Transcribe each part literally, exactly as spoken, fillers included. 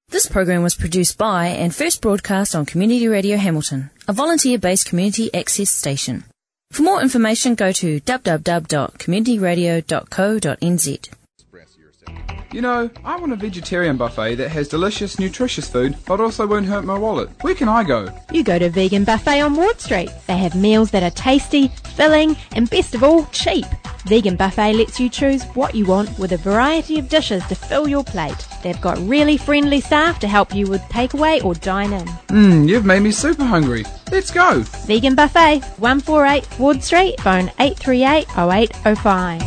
This program was produced by and first broadcast on Community Radio Hamilton, a volunteer-based community access station. For more information, go to w w w dot community radio dot co dot n z. You know, I want a vegetarian buffet that has delicious, nutritious food, but also won't hurt my wallet. Where can I go? You go to Vegan Buffet on Ward Street. They have meals that are tasty, filling, and best of all, cheap. Vegan Buffet lets you choose what you want with a variety of dishes to fill your plate. They've got really friendly staff to help you with takeaway or dine in. Mmm, you've made me super hungry. Let's go. Vegan Buffet, one forty-eight Ward Street, phone eight three eight, oh eight oh five.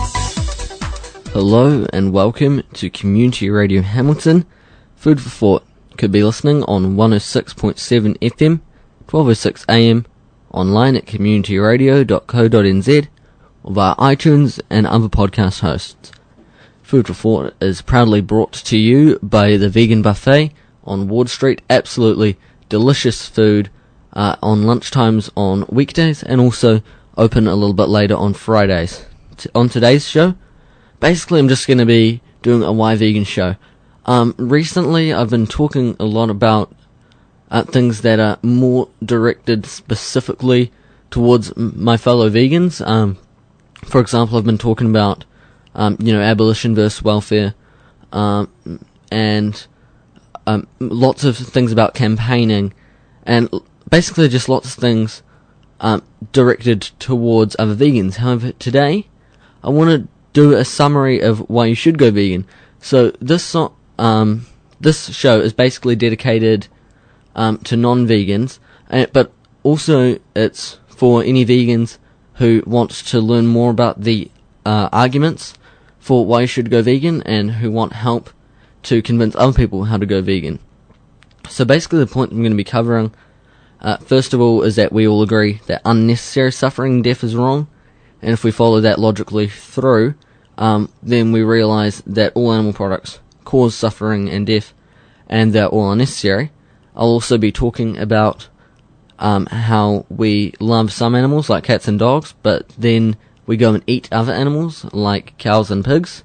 Hello and welcome to Community Radio Hamilton. Food for thought. Could be listening on one oh six point seven F M, twelve oh six A M, online at community radio dot co dot n z, or via iTunes and other podcast hosts. Food for thought is proudly brought to you by the Vegan Buffet on Ward Street. Absolutely delicious food uh, on lunchtimes on weekdays and also open a little bit later on Fridays. T- on today's show, basically, I'm just going to be doing a Why Vegan show. Um, recently, I've been talking a lot about uh, things that are more directed specifically towards m- my fellow vegans. Um, for example, I've been talking about, um, you know, abolition versus welfare, um, and um, lots of things about campaigning, and basically just lots of things um, directed towards other vegans. However, today, I want to do a summary of why you should go vegan. So this so- um this show is basically dedicated um to non-vegans, uh, but also it's for any vegans who want to learn more about the uh, arguments for why you should go vegan and who want help to convince other people how to go vegan. So basically the point I'm going to be covering, uh, first of all, is that we all agree that unnecessary suffering and death is wrong. And if we follow that logically through, um, then we realise that all animal products cause suffering and death, and they're all unnecessary. I'll also be talking about um, how we love some animals, like cats and dogs, but then we go and eat other animals, like cows and pigs.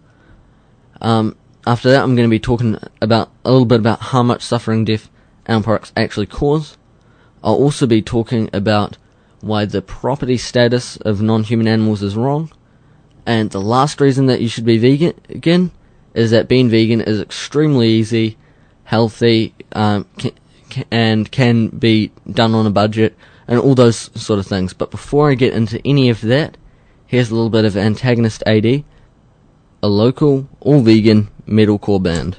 Um, after that, I'm going to be talking about a little bit about how much suffering and death animal products actually cause. I'll also be talking about why the property status of non-human animals is wrong. And the last reason that you should be vegan, again, is that being vegan is extremely easy, healthy, um, can, can, and can be done on a budget, and all those sort of things. But before I get into any of that, here's a little bit of Antagonist A D, a local, all-vegan metalcore band.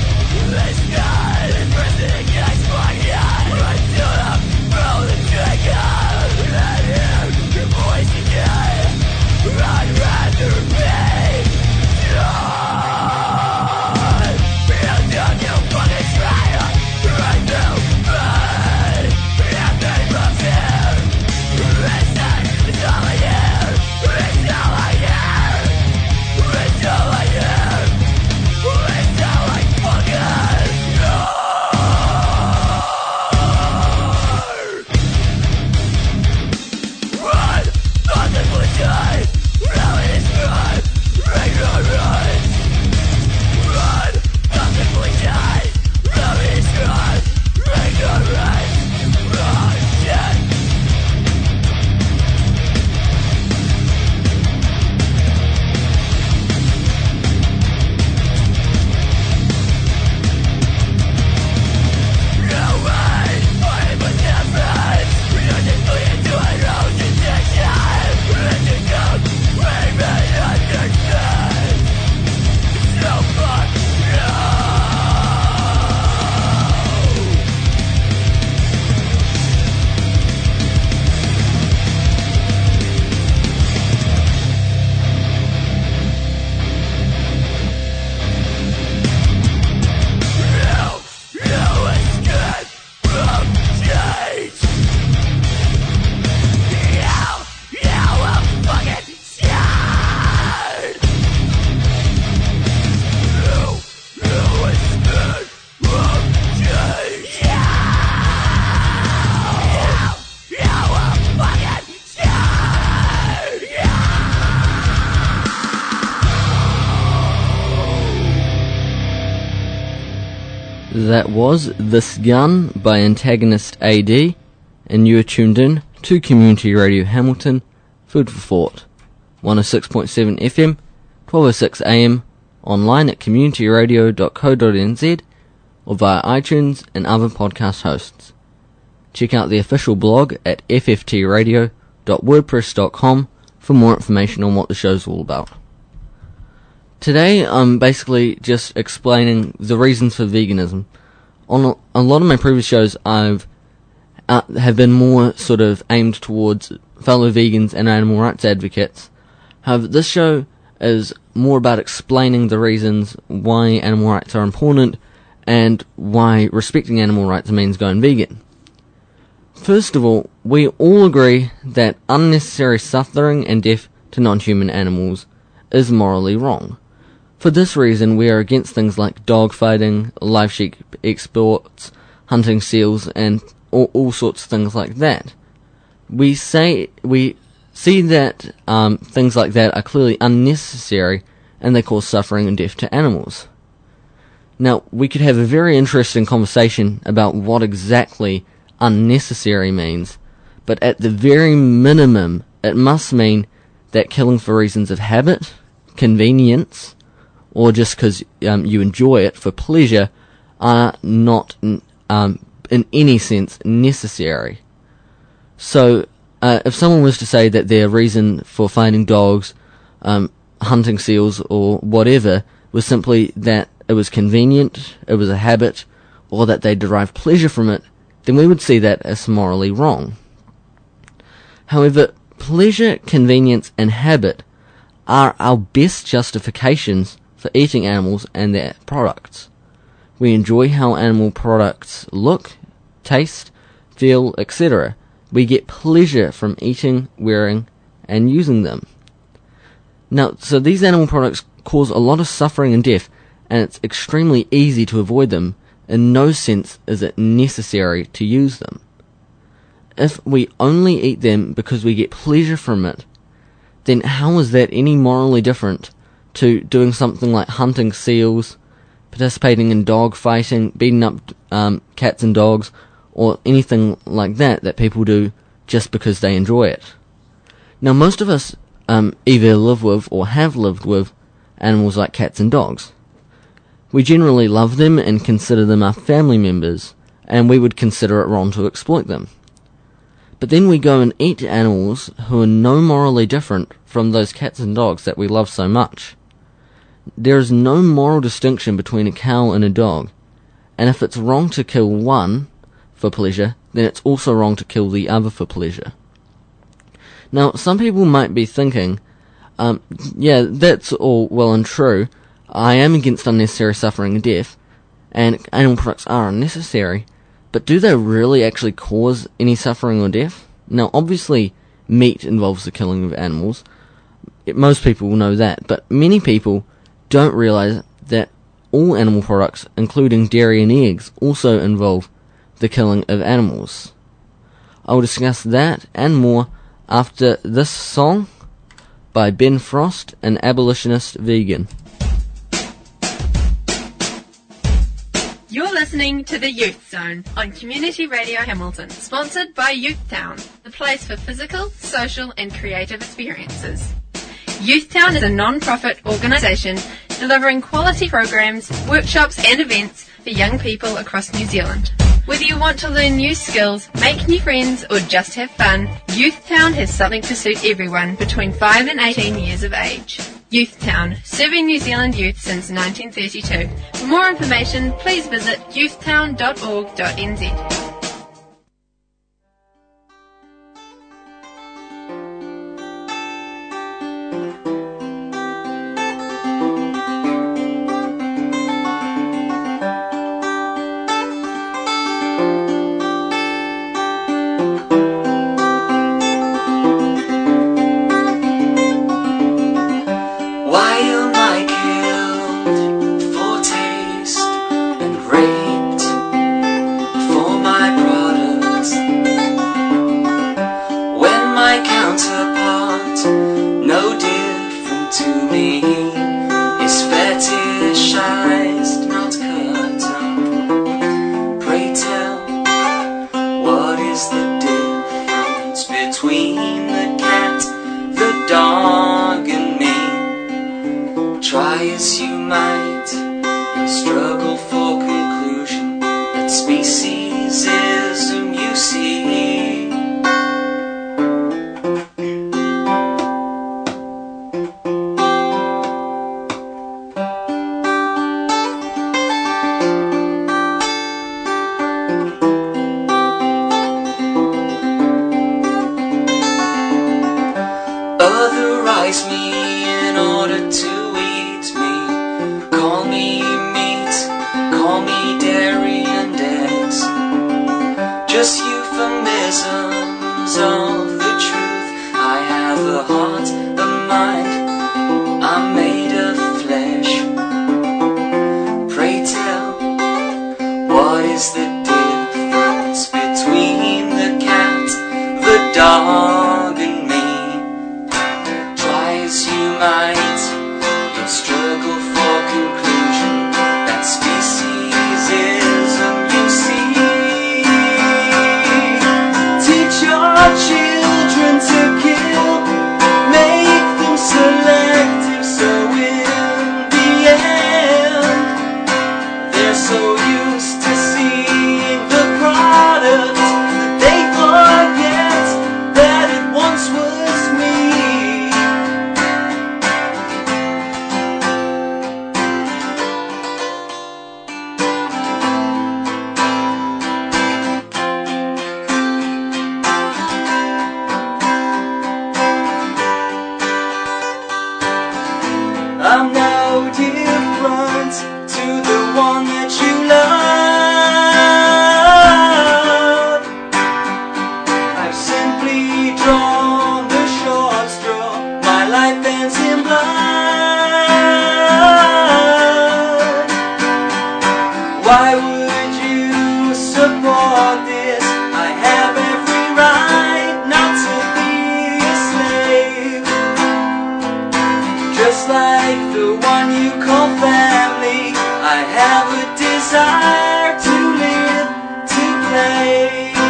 Let's go! That was This Gun by Antagonist A D, and you are tuned in to Community Radio Hamilton, Food for Thought, one oh six point seven F M, twelve oh six A M, online at community radio dot co dot n z, or via iTunes and other podcast hosts. Check out the official blog at f f t radio dot wordpress dot com for more information on what the show's all about. Today I'm basically just explaining the reasons for veganism. On a, a lot of my previous shows I've uh, have been more sort of aimed towards fellow vegans and animal rights advocates. However, this show is more about explaining the reasons why animal rights are important and why respecting animal rights means going vegan. First of all, we all agree that unnecessary suffering and death to non-human animals is morally wrong. For this reason, we are against things like dogfighting, live sheep exports, hunting seals, and all, all sorts of things like that. We say we see that um, things like that are clearly unnecessary, and they cause suffering and death to animals. Now, we could have a very interesting conversation about what exactly unnecessary means, but at the very minimum, it must mean that killing for reasons of habit, convenience, or just because um, you enjoy it for pleasure, are not um, in any sense necessary. So, uh, if someone was to say that their reason for finding dogs, um, hunting seals, or whatever was simply that it was convenient, it was a habit, or that they derived pleasure from it, then we would see that as morally wrong. However, pleasure, convenience, and habit are our best justifications for eating animals and their products. We enjoy how animal products look, taste, feel, et cetera. We get pleasure from eating, wearing, and using them. Now, so these animal products cause a lot of suffering and death, and it's extremely easy to avoid them. In no sense is it necessary to use them. If we only eat them because we get pleasure from it, then how is that any morally different to doing something like hunting seals, participating in dog fighting, beating up um, cats and dogs, or anything like that that people do just because they enjoy it? Now, most of us um, either live with or have lived with animals like cats and dogs. We generally love them and consider them our family members, and we would consider it wrong to exploit them. But then we go and eat animals who are no morally different from those cats and dogs that we love so much. There is no moral distinction between a cow and a dog, and if it's wrong to kill one for pleasure, then it's also wrong to kill the other for pleasure. Now, some people might be thinking, um, yeah, that's all well and true. I am against unnecessary suffering and death, and animal products are unnecessary, but do they really actually cause any suffering or death? Now, obviously, meat involves the killing of animals. It, most people will know that, but many people don't realize that all animal products, including dairy and eggs, also involve the killing of animals. I will discuss that and more after this song by Ben Frost, an abolitionist vegan. You're listening to the Youth Zone on Community Radio Hamilton, sponsored by Youthtown, the place for physical, social and creative experiences. Youthtown is a non-profit organisation delivering quality programs, workshops and events for young people across New Zealand. Whether you want to learn new skills, make new friends or just have fun, Youthtown has something to suit everyone between five and eighteen years of age. Youthtown, serving New Zealand youth since nineteen thirty-two. For more information, please visit youthtown dot org dot n z. to me is fetishized, not cut up. between the cat, the dog and me. Try as you might, you'll struggle for conclusion that speciesism you see. Otherize me in order to eat me. Call me meat, call me dairy and eggs. Just euphemisms of the truth. I have a heart, a mind, I'm made of flesh. Pray tell, what is the difference between the cat, the dog and me? As you might, you'll struggle for conclusion that speciesism you see. Teach your children to kill, make them selective, so in the end they're so used to seeing the product that they forget that it once was me. I'm no different to the one that you love. I've simply drawn the short straw. My life ends in blood. Why would you support this? I have every right not to be a slave. Just like the one you call family, I have a desire to live, to play.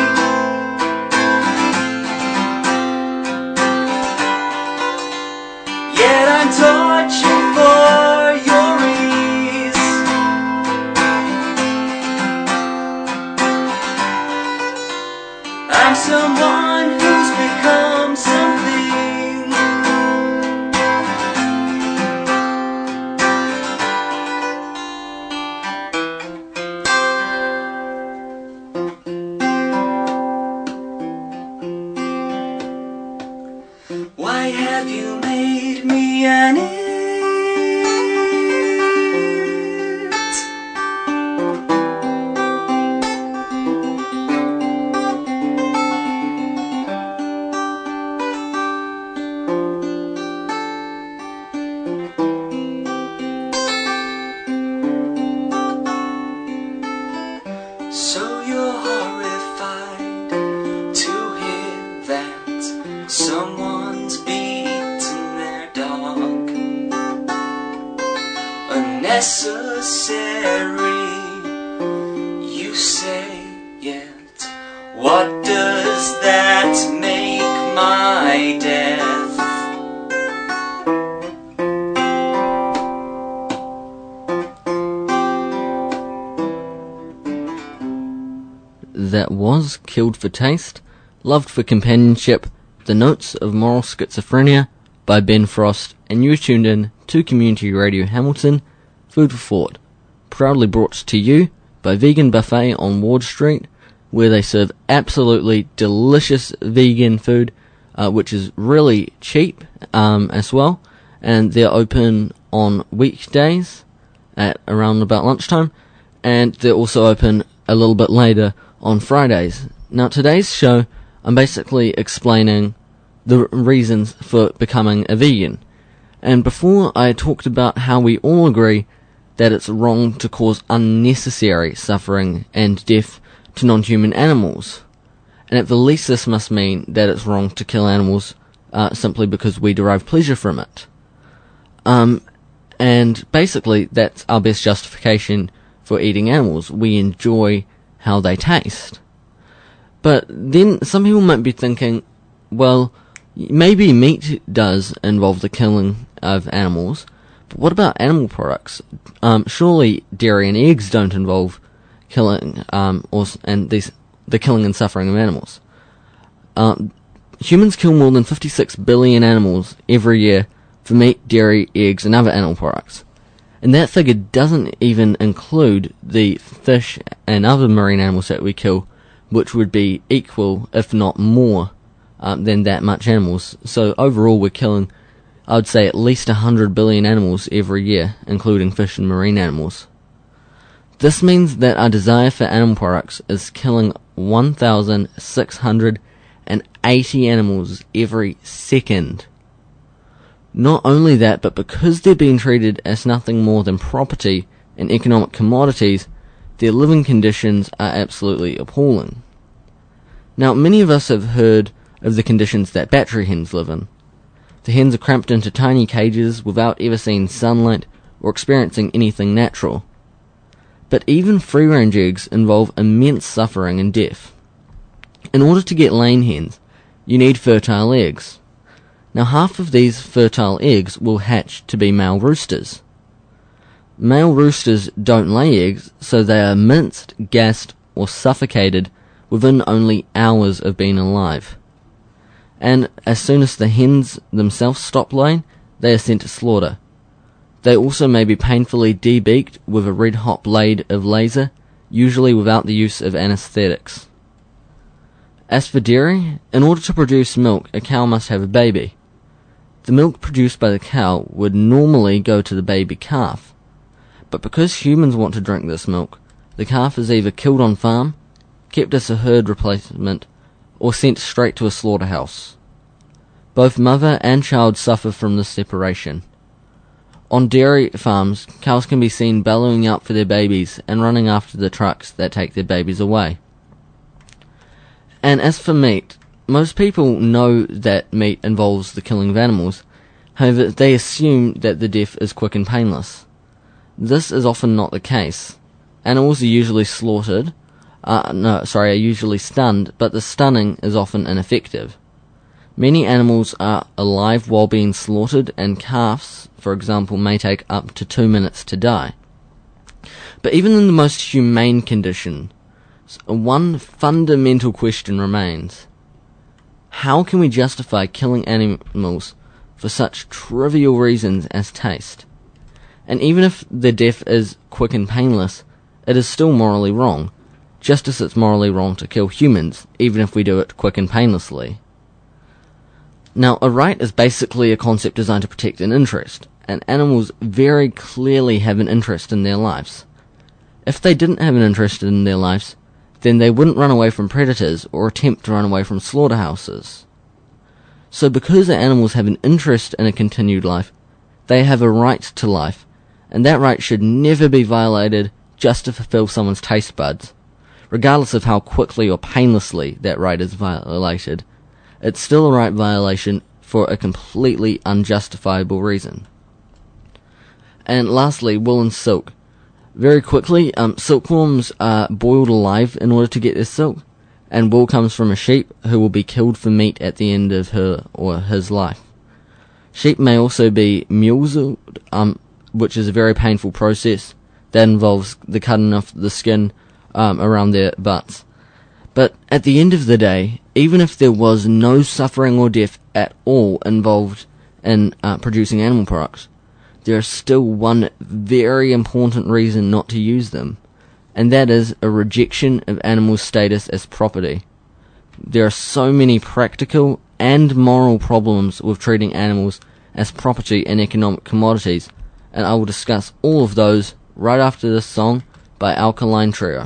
Yet I'm tortured for your ease. I'm someone who's become something. Why have you made me an it? So you're horrified to hear that someone's beaten their dog. Unnecessary, you say, yet what does that make my death? That was Killed for Taste, Loved for Companionship, The Notes of Moral Schizophrenia by Ben Frost, and you tuned in to Community Radio Hamilton, Food for Thought, proudly brought to you by Vegan Buffet on Ward Street, where they serve absolutely delicious vegan food, uh, which is really cheap um, as well, and they're open on weekdays at around about lunchtime, and they're also open a little bit later on Fridays. Now today's show, I'm basically explaining the reasons for becoming a vegan. And before I talked about how we all agree that it's wrong to cause unnecessary suffering and death to non-human animals. And at the least this must mean that it's wrong to kill animals uh, simply because we derive pleasure from it. Um, and basically that's our best justification for eating animals. We enjoy how they taste. But then some people might be thinking, well, maybe meat does involve the killing of animals, but what about animal products? Um, surely dairy and eggs don't involve killing, um, or, and these, the killing and suffering of animals. Um, humans kill more than fifty-six billion animals every year for meat, dairy, eggs, and other animal products. And that figure doesn't even include the fish and other marine animals that we kill, which would be equal, if not more, um, than that much animals. So overall we're killing, I would say, at least one hundred billion animals every year, including fish and marine animals. This means that our desire for animal products is killing one thousand six hundred eighty animals every second. Not only that, but because they're being treated as nothing more than property and economic commodities, their living conditions are absolutely appalling. Now, many of us have heard of the conditions that battery hens live in. The hens are cramped into tiny cages without ever seeing sunlight or experiencing anything natural. But even free-range eggs involve immense suffering and death. In order to get laying hens, you need fertile eggs. Now, half of these fertile eggs will hatch to be male roosters. Male roosters don't lay eggs, so they are minced, gassed, or suffocated within only hours of being alive. And as soon as the hens themselves stop laying, they are sent to slaughter. They also may be painfully debeaked with a red-hot blade of laser, usually without the use of anesthetics. As for dairy, in order to produce milk, a cow must have a baby. The milk produced by the cow would normally go to the baby calf, but because humans want to drink this milk, the calf is either killed on farm, kept as a herd replacement, or sent straight to a slaughterhouse. Both mother and child suffer from this separation. On dairy farms, cows can be seen bellowing out for their babies and running after the trucks that take their babies away. And as for meat, most people know that meat involves the killing of animals, however they assume that the death is quick and painless. This is often not the case. Animals are usually slaughtered, uh, no, sorry, are usually stunned, but the stunning is often ineffective. Many animals are alive while being slaughtered, and calves, for example, may take up to two minutes to die. But even in the most humane condition, one fundamental question remains. How can we justify killing animals for such trivial reasons as taste? And even if the death is quick and painless, it is still morally wrong, just as it's morally wrong to kill humans, even if we do it quick and painlessly. Now, a right is basically a concept designed to protect an interest, and animals very clearly have an interest in their lives. If they didn't have an interest in their lives, then they wouldn't run away from predators or attempt to run away from slaughterhouses. So because the animals have an interest in a continued life, they have a right to life, and that right should never be violated just to fulfill someone's taste buds. Regardless of how quickly or painlessly that right is violated, it's still a right violation for a completely unjustifiable reason. And lastly, wool and silk. Very quickly, um, silkworms are boiled alive in order to get their silk, and wool comes from a sheep who will be killed for meat at the end of her or his life. Sheep may also be mulesed, um, which is a very painful process that involves the cutting off the skin um, around their butts. But at the end of the day, even if there was no suffering or death at all involved in uh, producing animal products, there is still one very important reason not to use them, and that is a rejection of animal status as property. There are so many practical and moral problems with treating animals as property and economic commodities, and I will discuss all of those right after this song by Alkaline Trio.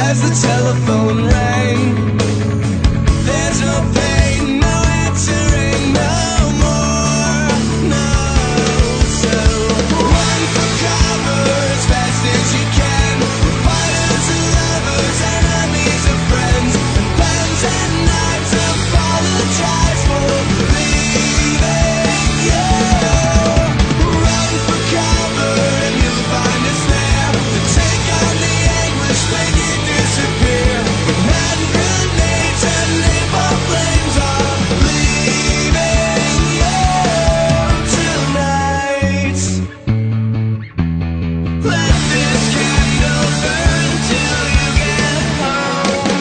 as the telephone rang. There's no pain, no answering, no more, no. So run for cover as fast as you can. With fighters and lovers, enemies and friends, and pens and knives. Apologize for leaving you. Run for cover and you'll find us there to take on the anguish, make it disappear. With hand grenades and napalm flames are leaving you tonight. Let this candle burn till you get home.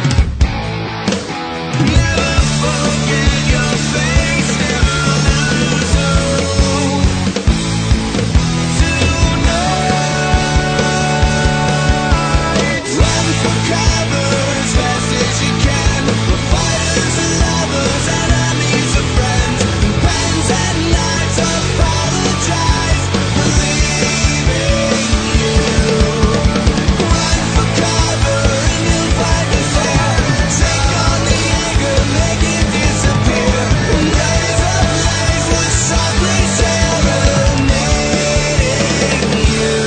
Never forget your face, never lose hope. Tonight, run for cover as fast as you can. With fighters and lovers, enemies and friends, and pens and knives. Apologize for leaving you. Run for cover and you'll find us there. Take on the anger, make it disappear. And rays of light will softly serenading you.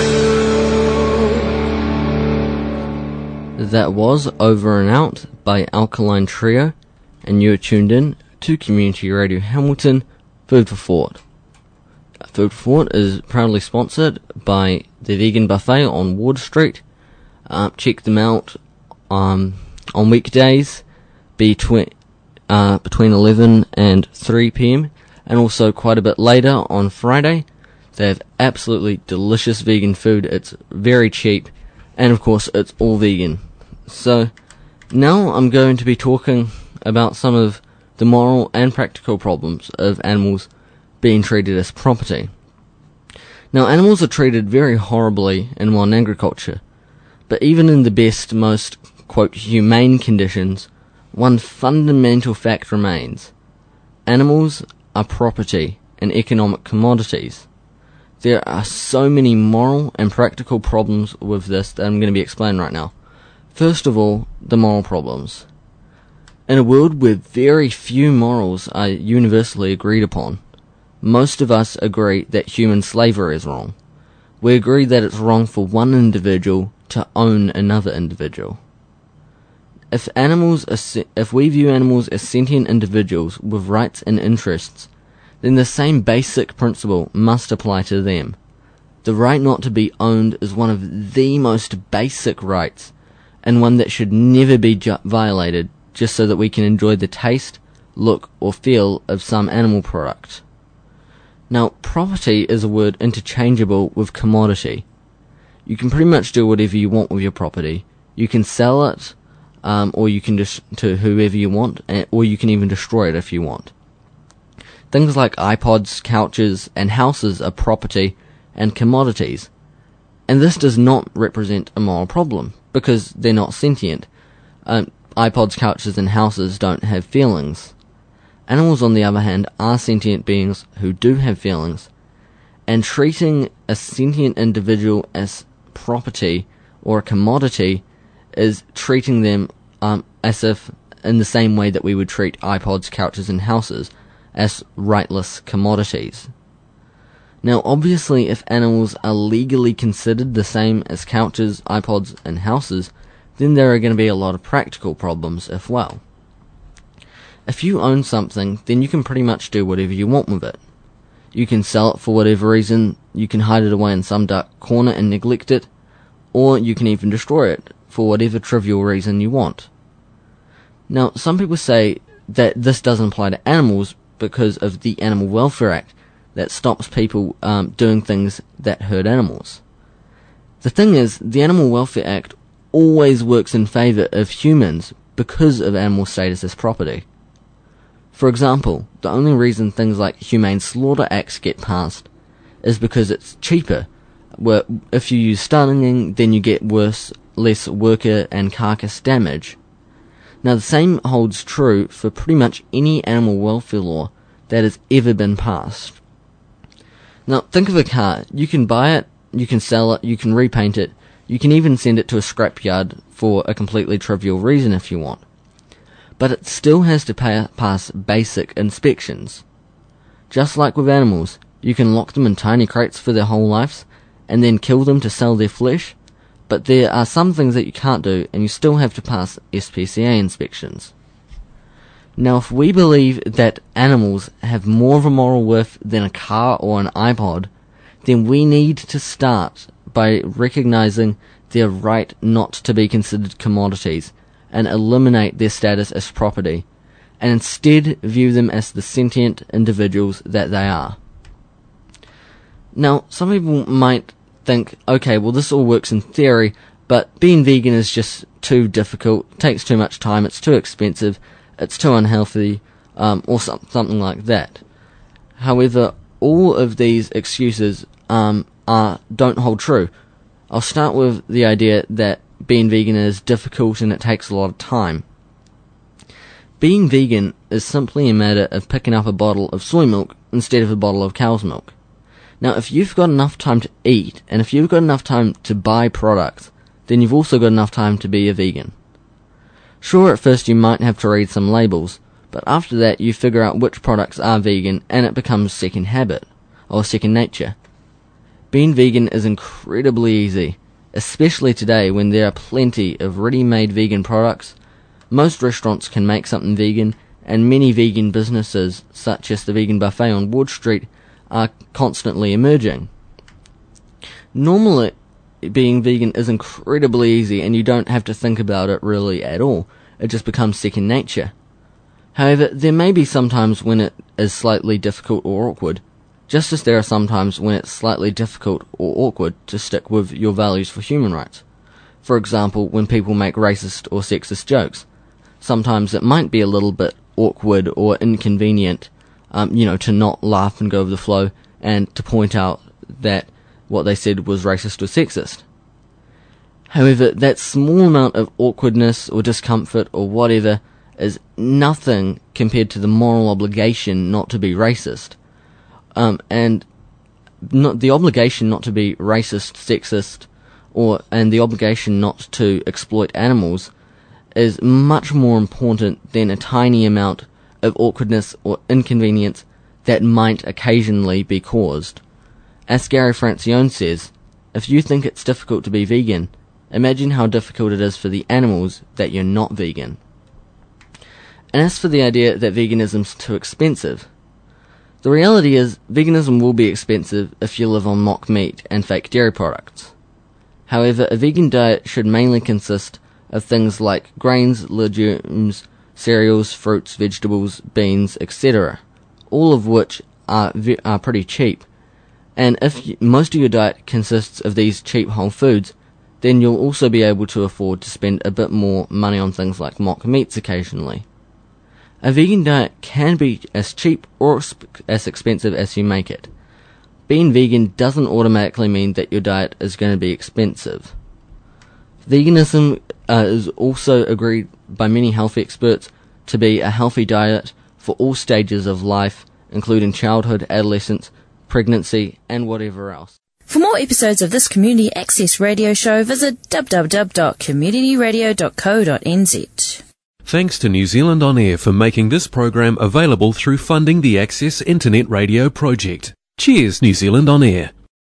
That was Over and Out by Alkaline Trio, and you are tuned in to Community Radio Hamilton, Food for Thought. Food for Thought is proudly sponsored by the Vegan Buffet on Ward Street. Uh, check them out um, on weekdays between uh, between eleven and three p.m. and also quite a bit later on Friday. They have absolutely delicious vegan food. It's very cheap, and of course it's all vegan. So now I'm going to be talking about some of the moral and practical problems of animals being treated as property. Now, animals are treated very horribly in modern agriculture, but even in the best, most, quote, humane conditions, one fundamental fact remains. Animals are property and economic commodities. There are so many moral and practical problems with this that I'm going to be explaining right now. First of all, the moral problems. In a world where very few morals are universally agreed upon, most of us agree that human slavery is wrong. We agree that it's wrong for one individual to own another individual. If animals are se- if we view animals as sentient individuals with rights and interests, then the same basic principle must apply to them. The right not to be owned is one of the most basic rights, and one that should never be ju- violated just so that we can enjoy the taste, look, or feel of some animal product. Now, property is a word interchangeable with commodity. You can pretty much do whatever you want with your property. You can sell it, um, or you can just to whoever you want, or you can even destroy it if you want. Things like iPods, couches, and houses are property and commodities, and this does not represent a moral problem, because they're not sentient. Um, iPods, couches, and houses don't have feelings. Animals, on the other hand, are sentient beings who do have feelings, and treating a sentient individual as property or a commodity is treating them um, as if in the same way that we would treat iPods, couches, and houses as rightless commodities. Now, obviously, if animals are legally considered the same as couches, iPods, and houses, then there are going to be a lot of practical problems as well. If you own something, then you can pretty much do whatever you want with it. You can sell it for whatever reason, you can hide it away in some dark corner and neglect it, or you can even destroy it for whatever trivial reason you want. Now, some people say that this doesn't apply to animals because of the Animal Welfare Act that stops people um, doing things that hurt animals. The thing is, the Animal Welfare Act always works in favour of humans because of animal status as property. For example, the only reason things like Humane Slaughter Acts get passed is because it's cheaper. Where if you use stunning, then you get worse, less worker and carcass damage. Now, the same holds true for pretty much any animal welfare law that has ever been passed. Now, think of a car. You can buy it, you can sell it, you can repaint it, You can even send it to a scrapyard for a completely trivial reason if you want. But it still has to pay, pass basic inspections. Just like with animals, you can lock them in tiny crates for their whole lives, and then kill them to sell their flesh, but there are some things that you can't do, and you still have to pass S P C A inspections. Now, if we believe that animals have more of a moral worth than a car or an iPod, then we need to start by recognizing their right not to be considered commodities and eliminate their status as property, and instead view them as the sentient individuals that they are. Now, some people might think, okay, well this all works in theory, but being vegan is just too difficult, takes too much time, it's too expensive, it's too unhealthy, um, or some, something like that. However, all of these excuses um, are don't hold true. I'll start with the idea that being vegan is difficult and it takes a lot of time. Being vegan is simply a matter of picking up a bottle of soy milk instead of a bottle of cow's milk. Now, if you've got enough time to eat, and if you've got enough time to buy products, then you've also got enough time to be a vegan. Sure, at first you might have to read some labels, but after that you figure out which products are vegan, and it becomes second habit, or second nature. Being vegan is incredibly easy, especially today when there are plenty of ready-made vegan products. Most restaurants can make something vegan, and many vegan businesses, such as the Vegan Buffet on Ward Street, are constantly emerging. Normally, being vegan is incredibly easy and you don't have to think about it really at all. It just becomes second nature. However, there may be some times when it is slightly difficult or awkward, just as there are some times when it's slightly difficult or awkward to stick with your values for human rights. For example, when people make racist or sexist jokes. Sometimes it might be a little bit awkward or inconvenient Um, you know, to not laugh and go with the flow, and to point out that what they said was racist or sexist. However, that small amount of awkwardness or discomfort or whatever is nothing compared to the moral obligation not to be racist. Um, and not the obligation not to be racist, sexist, or and the obligation not to exploit animals is much more important than a tiny amount of awkwardness or inconvenience that might occasionally be caused. As Gary Francione says, if you think it's difficult to be vegan, imagine how difficult it is for the animals that you're not vegan. And as for the idea that veganism's too expensive, the reality is veganism will be expensive if you live on mock meat and fake dairy products. However, a vegan diet should mainly consist of things like grains, legumes, cereals, fruits, vegetables, beans, et cetera, all of which are ve- are pretty cheap. And if you, most of your diet consists of these cheap whole foods, then you'll also be able to afford to spend a bit more money on things like mock meats occasionally. A vegan diet can be as cheap or as expensive as you make it. Being vegan doesn't automatically mean that your diet is going to be expensive. Veganism uh, is also agreed by many health experts to be a healthy diet for all stages of life, including childhood, adolescence, pregnancy, and whatever else. For more episodes of this Community Access Radio show, visit w w w dot community radio dot co dot n z. Thanks to New Zealand On Air for making this program available through funding the Access Internet Radio project. Cheers, New Zealand On Air.